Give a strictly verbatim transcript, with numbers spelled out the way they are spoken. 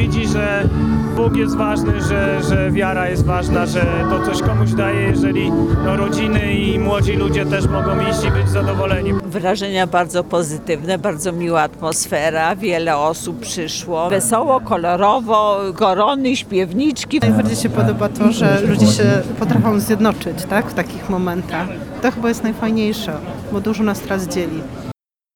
widzi, że Bóg jest ważny, że, że wiara jest ważna, że to coś komuś daje, jeżeli no, rodziny i młodzi ludzie też mogą iść i być zadowoleni. Wrażenia bardzo pozytywne, bardzo miła atmosfera, wiele osób przyszło. Wesoło, kolorowo, korony, śpiewniczki. Najbardziej się podoba to, że ludzie się potrafią zjednoczyć, tak, w takich momentach. To chyba jest najfajniejsze, bo dużo nas teraz dzieli.